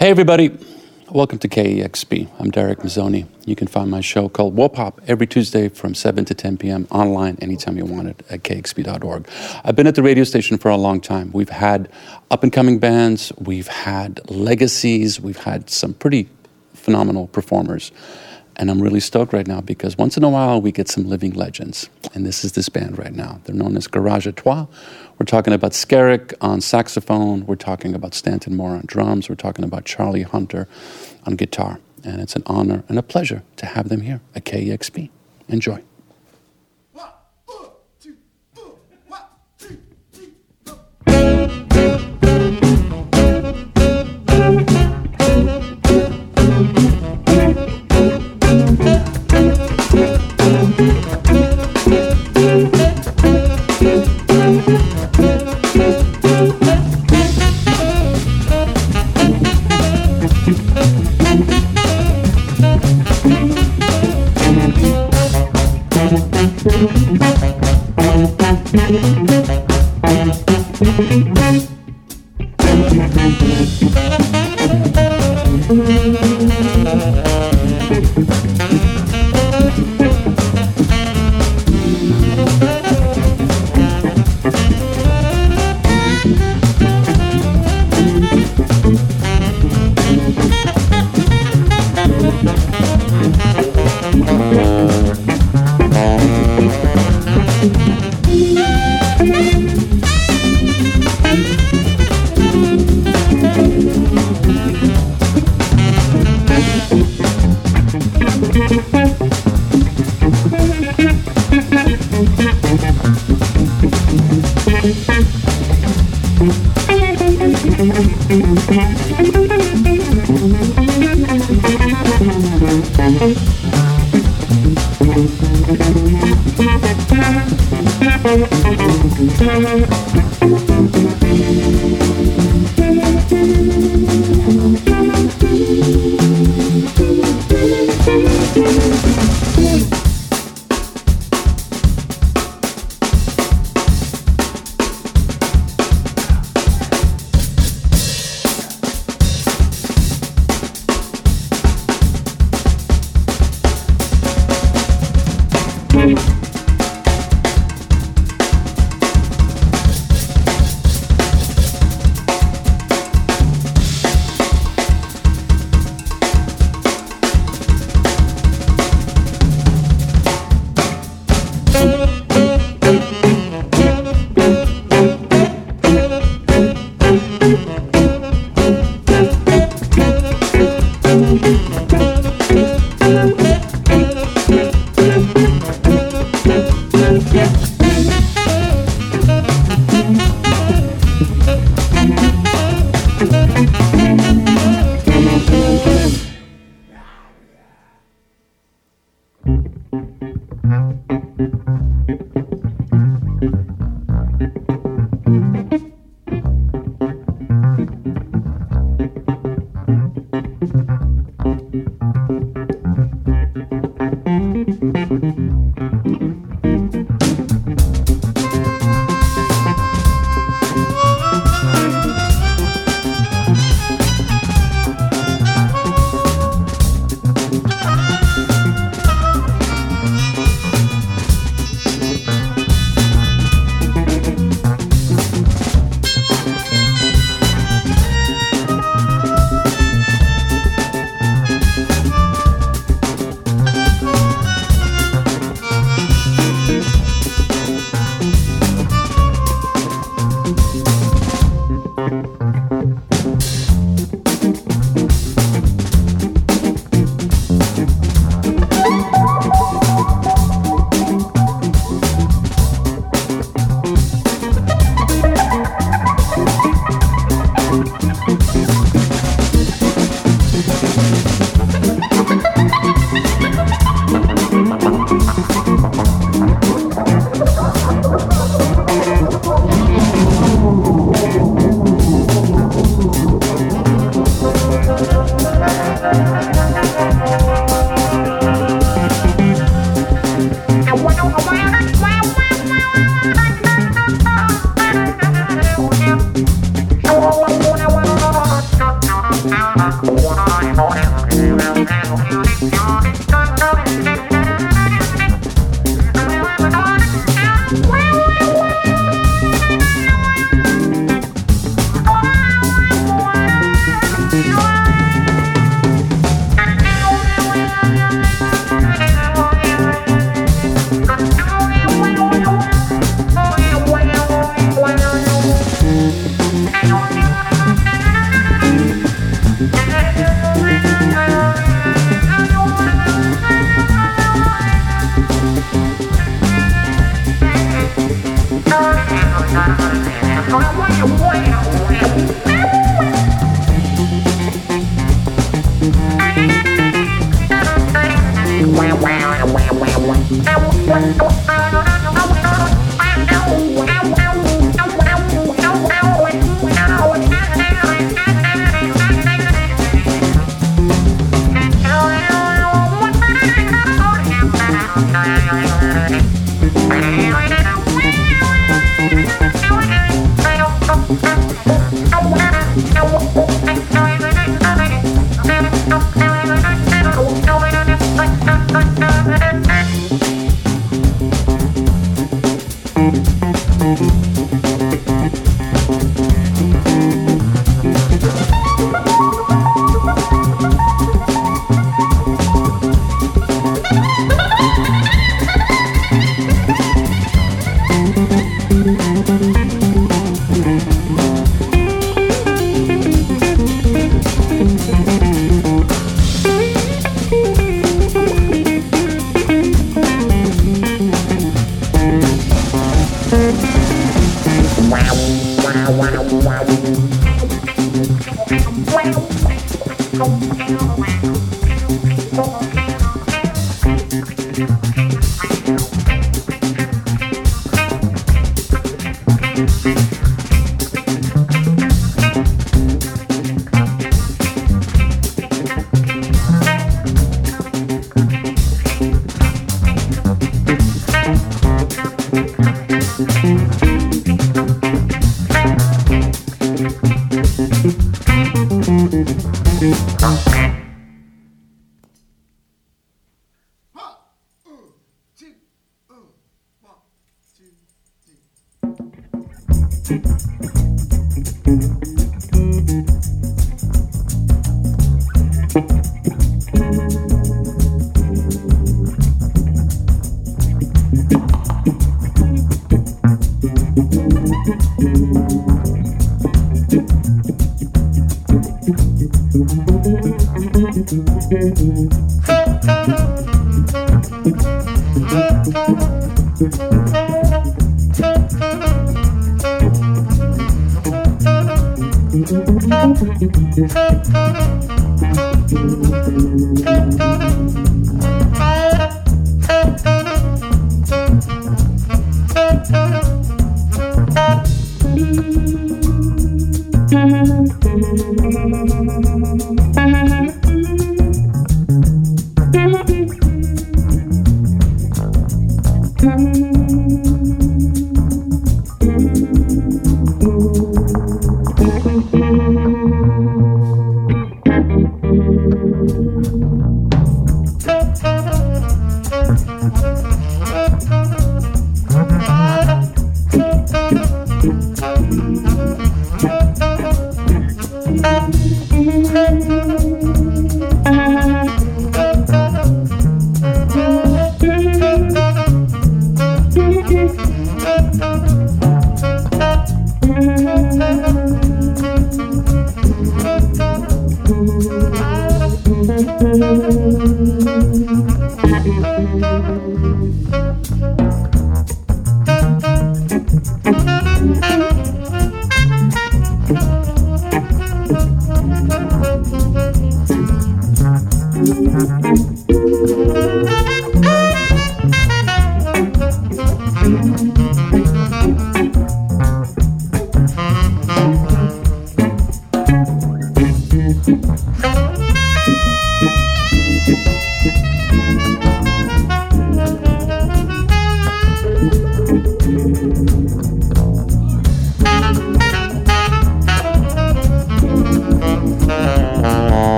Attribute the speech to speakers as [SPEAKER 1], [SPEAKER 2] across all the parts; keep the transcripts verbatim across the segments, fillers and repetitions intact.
[SPEAKER 1] Hey everybody, welcome to K E X P. I'm Derek Mazzoni. You can find my show called Wopop every Tuesday from seven to ten p.m. online anytime you want it at K X P dot org. I've been at the radio station for a long time. We've had up-and-coming bands, we've had legacies, we've had some pretty phenomenal performers. And I'm really stoked right now because once in a while we get some living legends. And this is this band right now. They're known as Garage à Trois. We're talking about Skerrick on saxophone. We're talking about Stanton Moore on drums. We're talking about Charlie Hunter on guitar. And it's an honor and a pleasure to have them here at K E X P. Enjoy.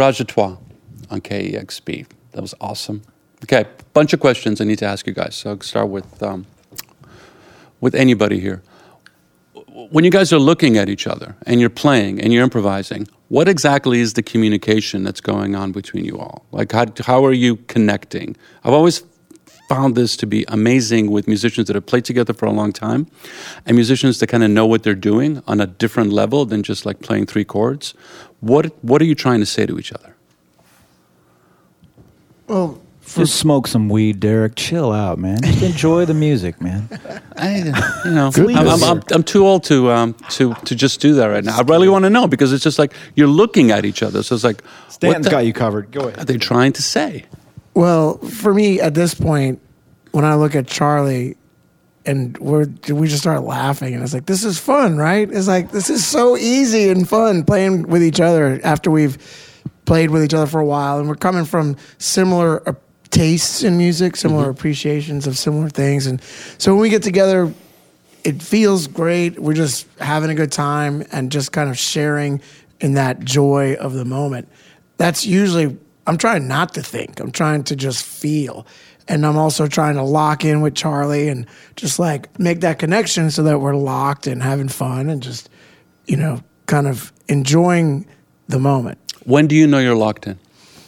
[SPEAKER 1] Garage à Trois on K E X P. That was awesome. Okay, bunch of questions I need to ask you guys. So I'll start with um, with anybody here. When you guys are looking at each other and you're playing and you're improvising, what exactly is the communication that's going on between you all? Like, how how are you connecting? I've always found this to be amazing with musicians that have played together for a long time and musicians that kind of know what they're doing on a different level than just like playing three chords. What what are you trying to say to each other?
[SPEAKER 2] Well,
[SPEAKER 3] just smoke some weed, Derek. Chill out, man. Just enjoy the music, man.
[SPEAKER 1] I, you know, I'm, I'm, I'm, I'm too old to um to to just do that right now. I really want to know because it's just like you're looking at each other. So it's like,
[SPEAKER 3] Stan's
[SPEAKER 1] what the,
[SPEAKER 3] got you covered. Go ahead.
[SPEAKER 1] Are they trying to say?
[SPEAKER 2] Well, for me at this point, when I look at Charlie, and we're we just start laughing, and it's like, this is fun, right? It's like this is so easy and fun playing with each other after we've played with each other for a while, and we're coming from similar uh, tastes in music, similar mm-hmm. appreciations of similar things, and so when we get together, it feels great. We're just having a good time and just kind of sharing in that joy of the moment. That's usually, I'm trying not to think. I'm trying to just feel. And I'm also trying to lock in with Charlie and just like make that connection so that we're locked and having fun and just, you know, kind of enjoying the moment.
[SPEAKER 1] When do you know you're locked in?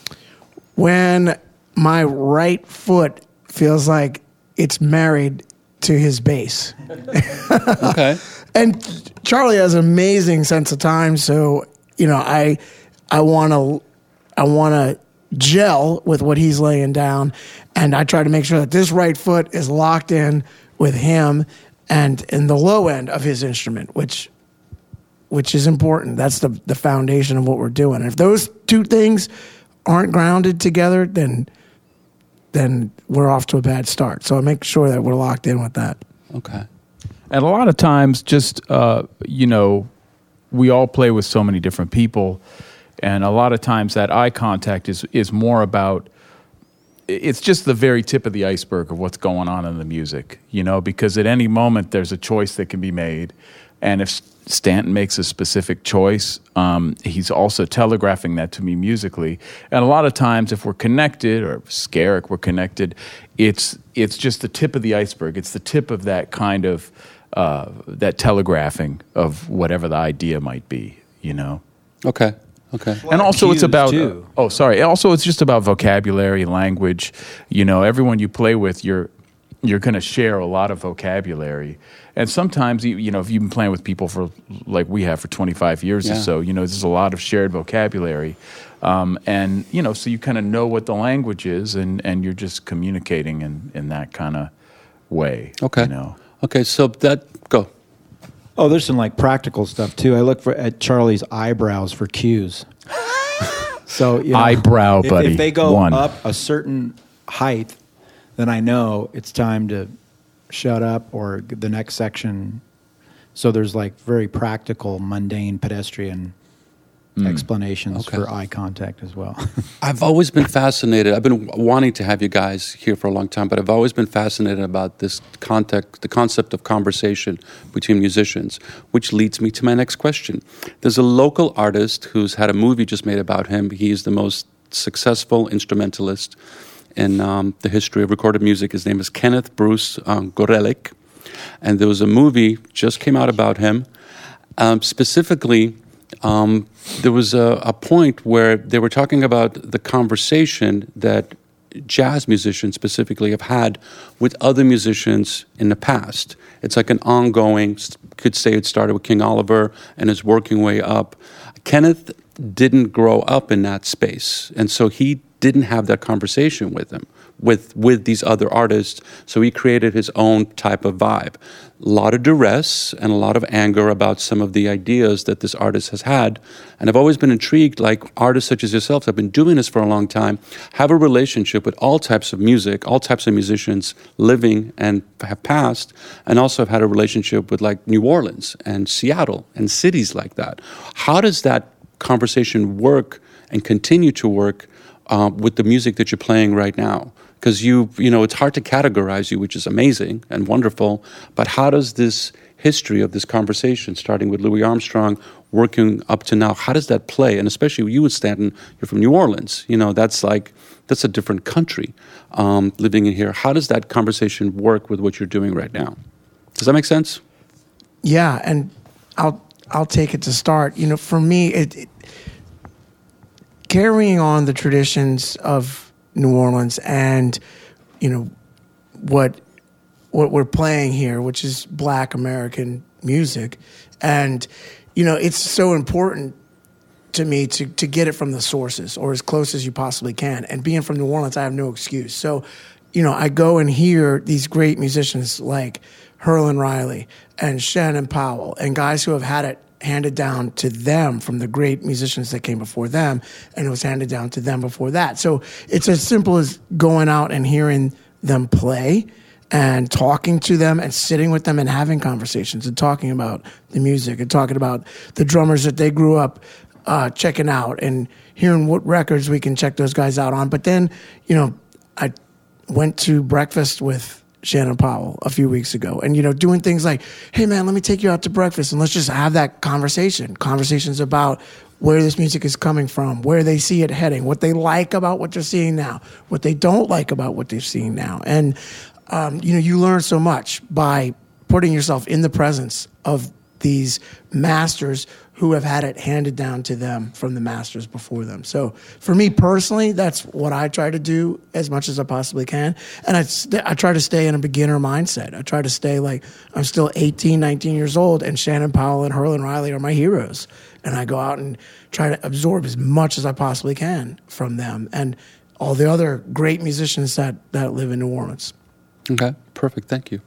[SPEAKER 2] When my right foot feels like it's married to his bass.
[SPEAKER 1] Okay.
[SPEAKER 2] And Charlie has an amazing sense of time, so you know, I I want to I want to gel with what he's laying down, and I try to make sure that this right foot is locked in with him and in the low end of his instrument, which which is important. That's the the foundation of what we're doing. And if those two things aren't grounded together, then then we're off to a bad start. So I make sure that we're locked in with that.
[SPEAKER 1] Okay.
[SPEAKER 4] And a lot of times, just, uh, you know, we all play with so many different people. And a lot of times that eye contact is, is more about, it's just the very tip of the iceberg of what's going on in the music, you know, because at any moment there's a choice that can be made. And if Stanton makes a specific choice, um, he's also telegraphing that to me musically. And a lot of times if we're connected, or Skerrick, we're connected, it's it's just the tip of the iceberg. It's the tip of that kind of, uh, that telegraphing of whatever the idea might be, you know?
[SPEAKER 1] Okay. Okay.
[SPEAKER 4] And also it's about, uh,
[SPEAKER 3] too.
[SPEAKER 4] oh, sorry. Also it's just about vocabulary, language. You know, everyone you play with, you're you're going to share a lot of vocabulary. And sometimes, you know, if you've been playing with people for, like we have for twenty-five years
[SPEAKER 1] yeah.
[SPEAKER 4] or so, you know, there's a lot of shared vocabulary. Um, and, you know, so you kind of know what the language is, and, and you're just communicating in, in that kind of way.
[SPEAKER 1] Okay.
[SPEAKER 4] You know?
[SPEAKER 1] Okay, so that, go.
[SPEAKER 3] Oh, there's some like practical stuff too. I look for at Charlie's eyebrows for cues. So you know,
[SPEAKER 4] eyebrow,
[SPEAKER 3] if,
[SPEAKER 4] buddy.
[SPEAKER 3] If they go
[SPEAKER 4] One.
[SPEAKER 3] up a certain height, then I know it's time to shut up or the next section. So there's like very practical, mundane, pedestrian mm. explanations
[SPEAKER 1] okay.
[SPEAKER 3] for eye contact as well.
[SPEAKER 1] I've always been fascinated. I've been wanting to have you guys here for a long time, but I've always been fascinated about this context, the concept of conversation between musicians, which leads me to my next question. There's a local artist who's had a movie just made about him. He is the most successful instrumentalist in um, the history of recorded music. His name is Kenneth Bruce um, Gorelick. And there was a movie just came out about him. Um, specifically, um, there was a, a point where they were talking about the conversation that jazz musicians specifically have had with other musicians in the past. It's like an ongoing, could say it started with King Oliver and is working way up. Kenneth didn't grow up in that space, and so he didn't have that conversation with them, with with these other artists, so he created his own type of vibe. A lot of duress and a lot of anger about some of the ideas that this artist has had. And I've always been intrigued, like artists such as yourselves, have been doing this for a long time, have a relationship with all types of music, all types of musicians living and have passed, and also have had a relationship with like New Orleans and Seattle and cities like that. How does that conversation work and continue to work uh, with the music that you're playing right now? Because you, you know, it's hard to categorize you, which is amazing and wonderful. But how does this history of this conversation, starting with Louis Armstrong, working up to now. How does that play? And especially you, Stanton, you're from New Orleans. You know, that's like, that's a different country um, living in here. How does that conversation work with what you're doing right now? Does that make sense?
[SPEAKER 2] Yeah, and I'll I'll take it to start. You know, for me, it, it carrying on the traditions of New Orleans and, you know, what what we're playing here, which is Black American music, and you know, it's so important to me to to get it from the sources or as close as you possibly can. And being from New Orleans, I have no excuse. So, you know, I go and hear these great musicians like Herlin Riley and Shannon Powell and guys who have had it handed down to them from the great musicians that came before them, and it was handed down to them before that. So it's as simple as going out and hearing them play and talking to them and sitting with them and having conversations and talking about the music and talking about the drummers that they grew up uh, checking out and hearing what records we can check those guys out on. But then, you know, I went to breakfast with Shannon Powell a few weeks ago and, you know, doing things like, hey, man, let me take you out to breakfast and let's just have that conversation. Conversations about where this music is coming from, where they see it heading, what they like about what they're seeing now, what they don't like about what they're seeing now. And, um, you know, you learn so much by putting yourself in the presence of these masters who have had it handed down to them from the masters before them. So for me personally, that's what I try to do as much as I possibly can. And I, st- I try to stay in a beginner mindset. I try to stay like I'm still eighteen, nineteen years old, and Shannon Powell and Herlin Riley are my heroes. And I go out and try to absorb as much as I possibly can from them and all the other great musicians that, that live in New Orleans.
[SPEAKER 1] Okay, perfect. Thank you.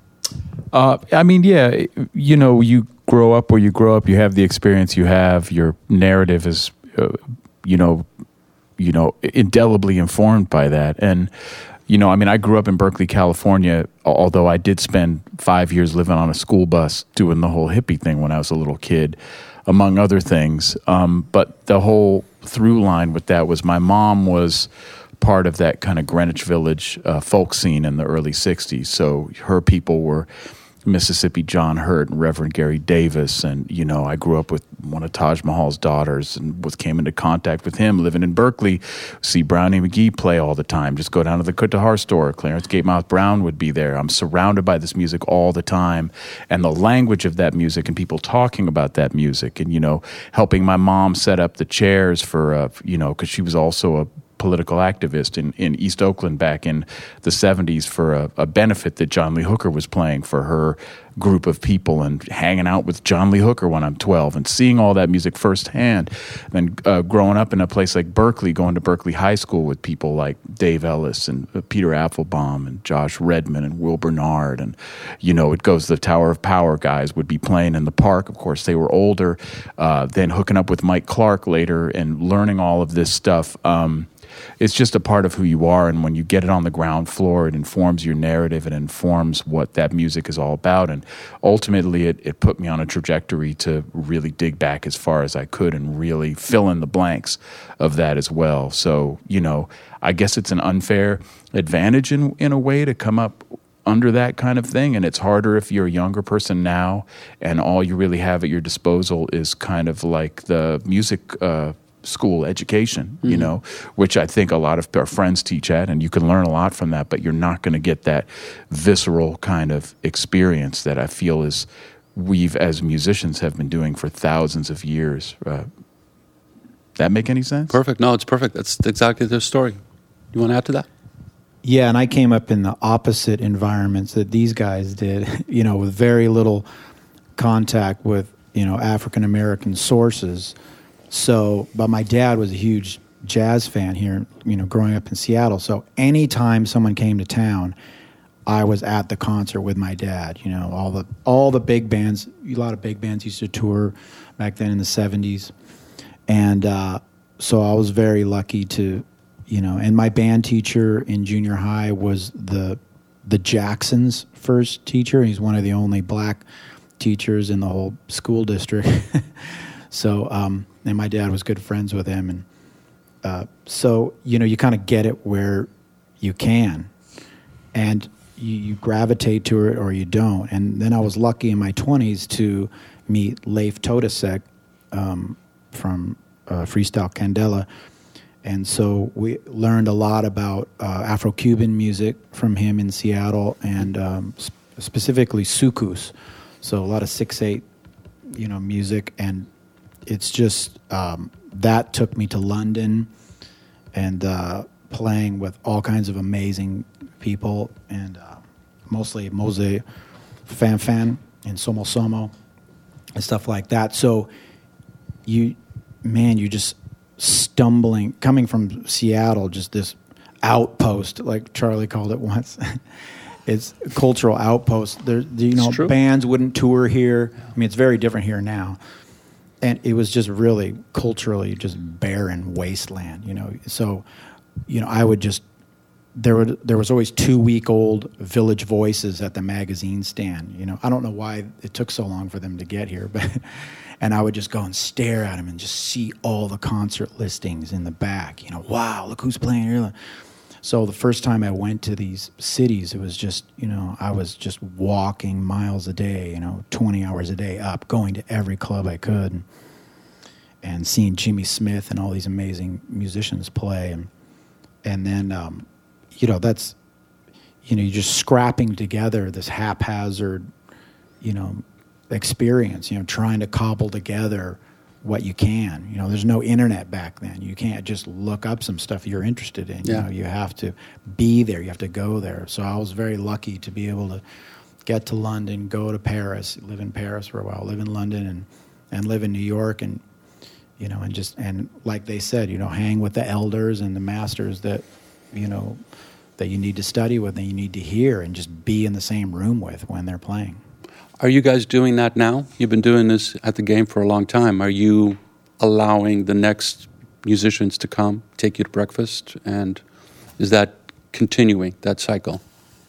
[SPEAKER 4] Uh, I mean, yeah, you know, you grow up where you grow up, you have the experience you have, your narrative is, uh, you know, you know, indelibly informed by that. And, you know, I mean, I grew up in Berkeley, California, although I did spend five years living on a school bus doing the whole hippie thing when I was a little kid, among other things. Um, but the whole through line with that was my mom was part of that kind of Greenwich Village uh, folk scene in the early sixties. So her people were Mississippi John Hurt and Reverend Gary Davis. And, you know, I grew up with one of Taj Mahal's daughters and was came into contact with him living in Berkeley. See Brownie McGee play all the time. Just go down to the Kutahar store. Clarence Gatemouth Brown would be there. I'm surrounded by this music all the time. And the language of that music and people talking about that music and, you know, helping my mom set up the chairs for, uh, you know, because she was also a political activist in, in East Oakland back in the seventies for a, a benefit that John Lee Hooker was playing for her group of people, and hanging out with John Lee Hooker when I'm twelve and seeing all that music firsthand. Then uh, growing up in a place like Berkeley, going to Berkeley High School with people like Dave Ellis and uh, Peter Applebaum and Josh Redman and Will Bernard. And, you know, it goes the Tower of Power guys would be playing in the park. Of course, they were older. Uh, then hooking up with Mike Clark later and learning all of this stuff. Um, It's just a part of who you are, and when you get it on the ground floor, it informs your narrative, it informs what that music is all about, and ultimately it, it put me on a trajectory to really dig back as far as I could and really fill in the blanks of that as well. So, you know, I guess it's an unfair advantage in, in a way to come up under that kind of thing, and it's harder if you're a younger person now and all you really have at your disposal is kind of like the music uh school education, you mm-hmm. know, which I think a lot of our friends teach at, and you can learn a lot from that, but you're not going to get that visceral kind of experience that I feel is we've as musicians have been doing for thousands of years. Uh, that make any sense?
[SPEAKER 1] Perfect. No, it's perfect. That's exactly the story. You want to add to that?
[SPEAKER 3] Yeah, and I came up in the opposite environments that these guys did, you know, with very little contact with, you know, African American sources. So, but my dad was a huge jazz fan here, you know, growing up in Seattle. So anytime someone came to town, I was at the concert with my dad. You know, all the all the big bands, a lot of big bands used to tour back then in the seventies. And uh, so I was very lucky to, you know, and my band teacher in junior high was the the Jacksons' first teacher. He's one of the only black teachers in the whole school district. So, um, and my dad was good friends with him. And uh, so, you know, you kind of get it where you can. And you, you gravitate to it or you don't. And then I was lucky in my twenties to meet Leif Todesek um, from uh, Freestyle Candela. And so we learned a lot about uh, Afro-Cuban music from him in Seattle, and um, sp- specifically soukous. So a lot of six eight, you know, music. And it's just, um, that took me to London and uh, playing with all kinds of amazing people, and uh, mostly Mose Fan Fan and Somo Somo and stuff like that. So you, man, you just stumbling, coming from Seattle, just this outpost, like Charlie called it once. It's a cultural outpost. There, you know, bands wouldn't tour here. I mean, it's very different here now. And it was just really culturally just barren wasteland, you know. So, you know, I would just, there were there was always two week old Village Voices at the magazine stand. You know, I don't know why it took so long for them to get here, but and I would just go and stare at them and just see all the concert listings in the back. You know, wow, look who's playing here. So the first time I went to these cities, it was just, you know, I was just walking miles a day, you know, twenty hours a day up, going to every club I could, and, and seeing Jimmy Smith and all these amazing musicians play. And and then, um, you know, that's, you know, you're just scrapping together this haphazard, you know, experience, you know, trying to cobble together what you can. You know, there's no internet back then. You can't just look up some stuff you're interested in. Yeah. You know, you have to be there. You have to go there. So I was very lucky to be able to get to London, go to Paris, live in Paris for a while, live in London, and, and live in New York, and, you know, and just, and like they said, you know, hang with the elders and the masters that, you know, that you need to study with and you need to hear and just be in the same room with when they're playing.
[SPEAKER 1] Are you guys doing that now? You've been doing this at the game for a long time. Are you allowing the next musicians to come, take you to breakfast? And is that continuing, that cycle?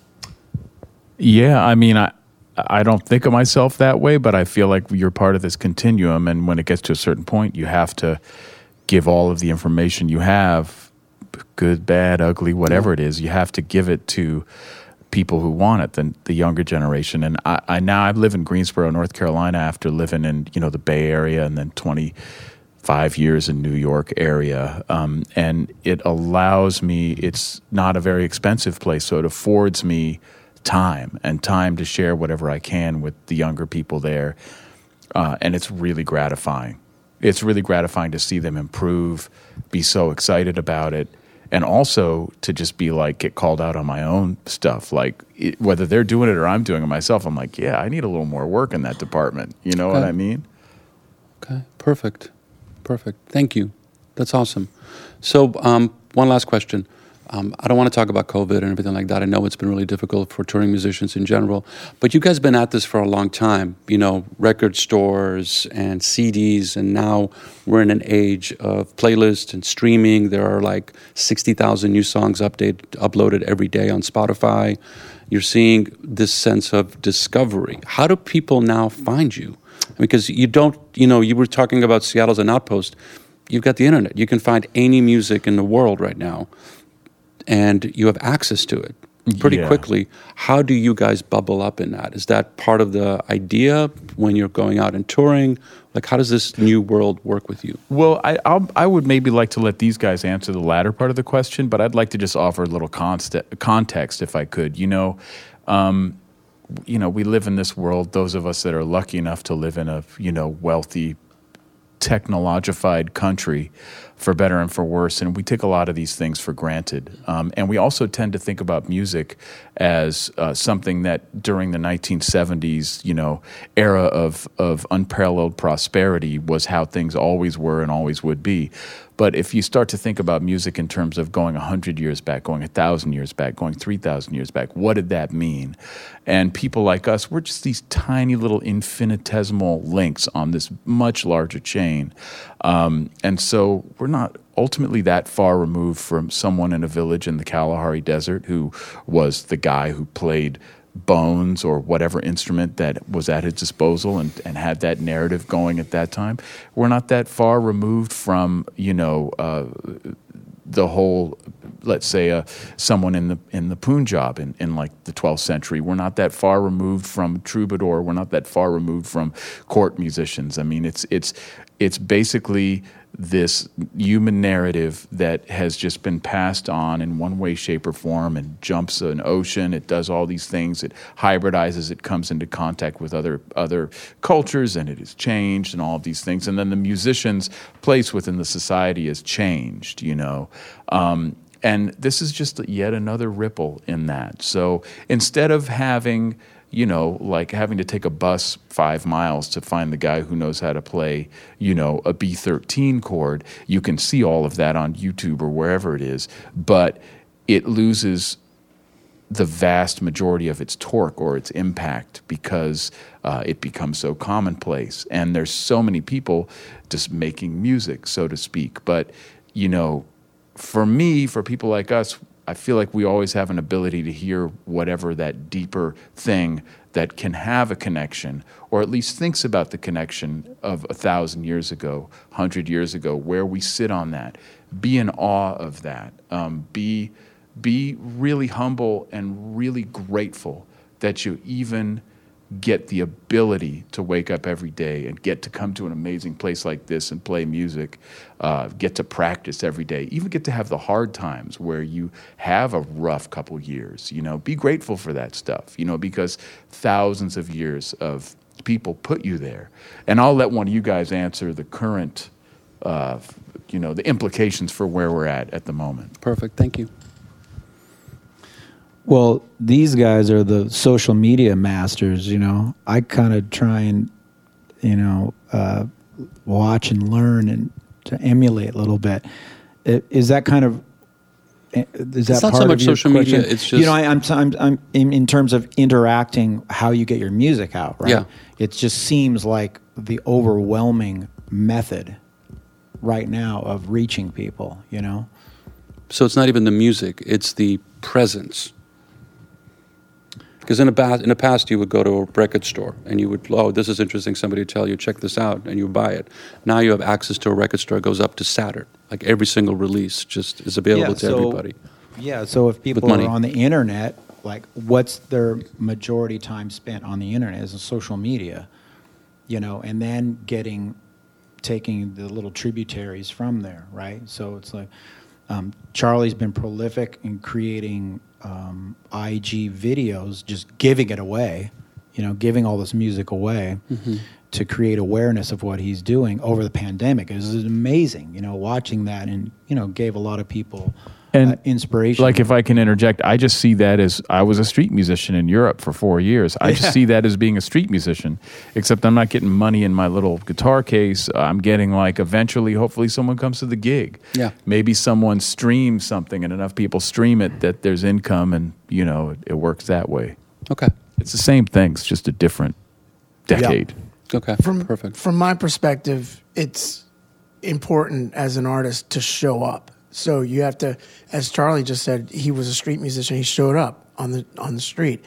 [SPEAKER 4] Yeah, I mean, I I don't think of myself that way, but I feel like you're part of this continuum. And when it gets to a certain point, you have to give all of the information you have, good, bad, ugly, whatever it is. You have to give it to people who want it, the, the younger generation. And I, I now I live in Greensboro, North Carolina, after living in, you know, the Bay Area and then twenty-five years in New York area. Um, and it allows me, it's not a very expensive place, so it affords me time and time to share whatever I can with the younger people there. Uh, and it's really gratifying. It's really gratifying to see them improve, be so excited about it. And also to just be like, get called out on my own stuff. Like, it, whether they're doing it or I'm doing it myself, I'm like, yeah, I need a little more work in that department. You know
[SPEAKER 1] okay.
[SPEAKER 4] what I mean?
[SPEAKER 1] Okay, perfect. Perfect. Thank you. That's awesome. So um, one last question. Um, I don't want to talk about COVID and everything like that. I know it's been really difficult for touring musicians in general. But you guys have been at this for a long time. You know, record stores and C Ds. And now we're in an age of playlists and streaming. There are like sixty thousand new songs updated, uploaded every day on Spotify. You're seeing this sense of discovery. How do people now find you? Because you don't, you know, you were talking about Seattle as an outpost. You've got the internet. You can find any music in the world right now. And you have access to it pretty yeah. quickly. How do you guys bubble up in that? Is that part of the idea when you're going out and touring? Like, how does this new world work with you?
[SPEAKER 4] Well, I I'll, I would maybe like to let these guys answer the latter part of the question, but I'd like to just offer a little const- context, if I could. You know, um, you know, we live in this world. Those of us that are lucky enough to live in a you know wealthy, technologified country, for better and for worse, and we take a lot of these things for granted. Um, and we also tend to think about music as uh, something that during the nineteen seventies, you know, era of of unparalleled prosperity was how things always were and always would be. But if you start to think about music in terms of going one hundred years back, going one thousand years back, going three thousand years back, what did that mean? And people like us, we're just these tiny little infinitesimal links on this much larger chain. Um, and so we're not ultimately that far removed from someone in a village in the Kalahari Desert who was the guy who played bones or whatever instrument that was at his disposal and, and had that narrative going at that time. We're not that far removed from, you know, uh, the whole, let's say, uh, someone in the in the Punjab in, in like the twelfth century. We're not that far removed from troubadour. We're not that far removed from court musicians. I mean, it's it's it's basically this human narrative that has just been passed on in one way, shape, or form, and jumps an ocean. It does all these things. It hybridizes. It comes into contact with other other cultures, and it is changed, and all of these things. And then the musician's place within the society has changed, you know. Um, and this is just yet another ripple in that. So instead of having, you know, like having to take a bus five miles to find the guy who knows how to play, you know, a B thirteen chord, you can see all of that on YouTube or wherever it is, but it loses the vast majority of its torque or its impact because uh, it becomes so commonplace. And there's so many people just making music, so to speak. But, you know, for me, for people like us, I feel like we always have an ability to hear whatever that deeper thing that can have a connection, or at least thinks about the connection of a thousand years ago, hundred years ago, where we sit on that. Be in awe of that. Um, be, be really humble and really grateful that you even get the ability to wake up every day and get to come to an amazing place like this and play music, uh, get to practice every day, even get to have the hard times where you have a rough couple years. You know, be grateful for that stuff, you know, because thousands of years of people put you there. And I'll let one of you guys answer the current, uh, you know, the implications for where we're at at the moment.
[SPEAKER 1] Perfect. Thank you.
[SPEAKER 3] Well, these guys are the social media masters, you know. I kind of try and, you know, uh, watch and learn and to emulate a little bit. It, is that kind of, is that
[SPEAKER 1] it's not
[SPEAKER 3] part
[SPEAKER 1] so much
[SPEAKER 3] of your
[SPEAKER 1] social
[SPEAKER 3] question?
[SPEAKER 1] media, it's just...
[SPEAKER 3] You know, I, I'm, I'm, I'm in, in terms of interacting, how you get your music out, right?
[SPEAKER 1] Yeah.
[SPEAKER 3] It just seems like the overwhelming method right now of reaching people, you know?
[SPEAKER 1] So it's not even the music, it's the presence. Because in the past, in the past, you would go to a record store and you would, oh, this is interesting. Somebody would tell you, check this out, and you would buy it. Now you have access to a record store. It goes up to Saturn. Like every single release just is available
[SPEAKER 3] Yeah,
[SPEAKER 1] to
[SPEAKER 3] so-
[SPEAKER 1] everybody.
[SPEAKER 3] Yeah, so if people
[SPEAKER 1] money.
[SPEAKER 3] are on the internet, like what's their majority time spent on the internet is social media, you know, and then getting, taking the little tributaries from there, right? So it's like, um, Charlie's been prolific in creating um, I G videos, just giving it away, you know, giving all this music away mm-hmm. to create awareness of what he's doing over the pandemic. It was amazing, you know, watching that, and, you know, gave a lot of people
[SPEAKER 4] And
[SPEAKER 3] uh, inspiration.
[SPEAKER 4] Like, if I can interject, I just see that as, I was a street musician in Europe for four years. I just see that as being a street musician, except I'm not getting money in my little guitar case. I'm getting, like, eventually, hopefully someone comes to the gig.
[SPEAKER 1] Yeah.
[SPEAKER 4] Maybe someone streams something and enough people stream it that there's income, and, you know, it, it works that way.
[SPEAKER 1] Okay.
[SPEAKER 4] It's the same thing. It's just a different decade.
[SPEAKER 1] Okay.
[SPEAKER 2] From
[SPEAKER 1] Perfect.
[SPEAKER 2] from my perspective, it's important as an artist to show up. So you have to, as Charlie just said, he was a street musician. He showed up on the on the street.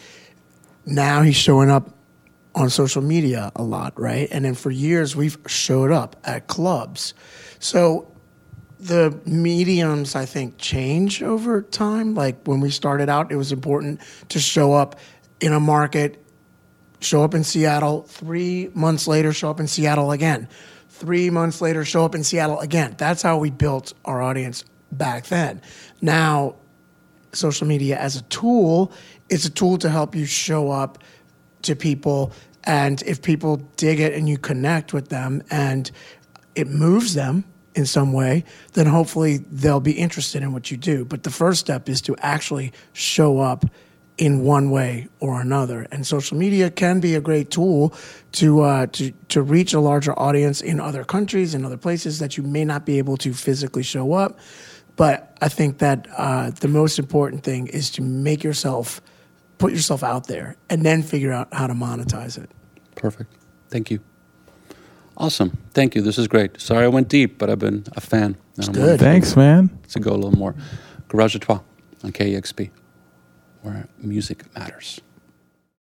[SPEAKER 2] Now he's showing up on social media a lot, right? And then for years we've showed up at clubs. So the mediums, I think, change over time. Like when we started out, it was important to show up in a market, show up in Seattle. Three months later, show up in Seattle again. Three months later, show up in Seattle again. That's how we built our audience back then. Now, social media as a tool, it's a tool to help you show up to people. And if people dig it and you connect with them and it moves them in some way, then hopefully they'll be interested in what you do. But the first step is to actually show up in one way or another. And social media can be a great tool to uh, to to reach a larger audience in other countries and other places that you may not be able to physically show up. But I think that uh, the most important thing is to make yourself, put yourself out there, and then figure out how to monetize it.
[SPEAKER 1] Perfect. Thank you. Awesome. Thank you. This is great. Sorry I went deep, but I've been a fan.
[SPEAKER 2] It's
[SPEAKER 1] I'm
[SPEAKER 2] good.
[SPEAKER 4] Thanks, man.
[SPEAKER 1] to go a little more. Garage à Trois on K E X P, where music matters.